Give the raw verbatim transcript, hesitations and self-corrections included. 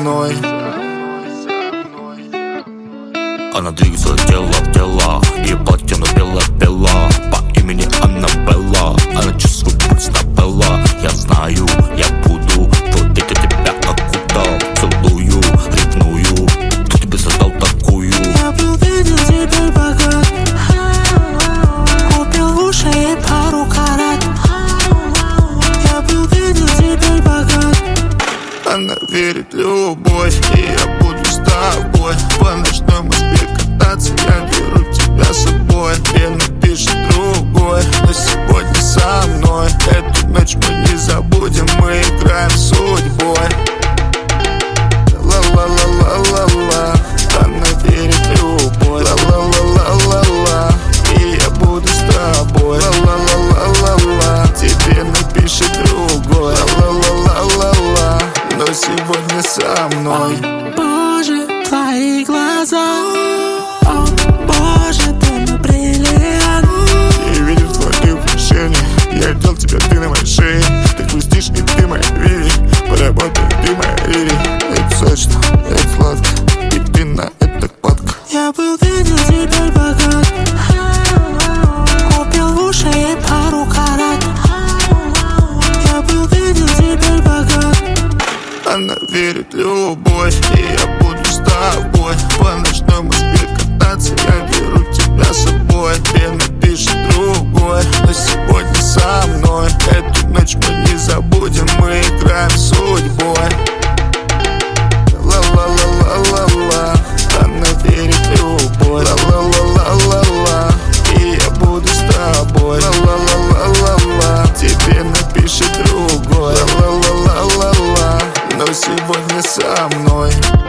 мной. Она двигается тело в тело, и платье бело-бело. По имени Аннабелла, она чувствует пульс на Белла. Я знаю, я буду водить тебя окутал. Целую, ревную, кто тебе создал такую? Я был виден, теперь богат. Купил в уши ей пару карат. Я был виден, теперь богат. Она верит в любовь, и я буду с тобой. По ночной Москве кататься, я беру тебя с собой. Мне напишет другой, но сегодня со мной. Эту ночь мы не забудем, мы играем с судьбой. Ла-ла-ла-ла-ла-ла, она верит в любовь. Ла-ла-ла-ла-ла-ла, и я буду с тобой. Ла-ла-ла-ла-ла-ла, тебе напишет другой. Ла-ла-ла-ла-ла-ла, но сегодня со мной. Боже, твои глаза. О, Боже, ты мой бриллиант. Я видел твои решения, я видел тебя, ты на моей шее. Ты хрустишь, и ты моя Вири. Поработай, ты моя Рири. Это сочно, это сладко, и ты на это падка. Я был виден, теперь богат. Купил в уши ей пару карат. Я был виден, теперь богат. Она верит в любовь, и я буду с тобой. По ночной Москве кататься, я беру тебя с собой. Мне напишет другой, но сегодня со мной. Эту ночь мы не забудем, мы играем с судьбой. Ла-ла-ла-ла-ла-ла, она верит в любовь. Ла-ла-ла-ла-ла-ла, и я буду с тобой. Ла-ла-ла-ла-ла-ла, тебе напишет другой. Ла-ла-ла-ла-ла-ла, но сегодня со мной.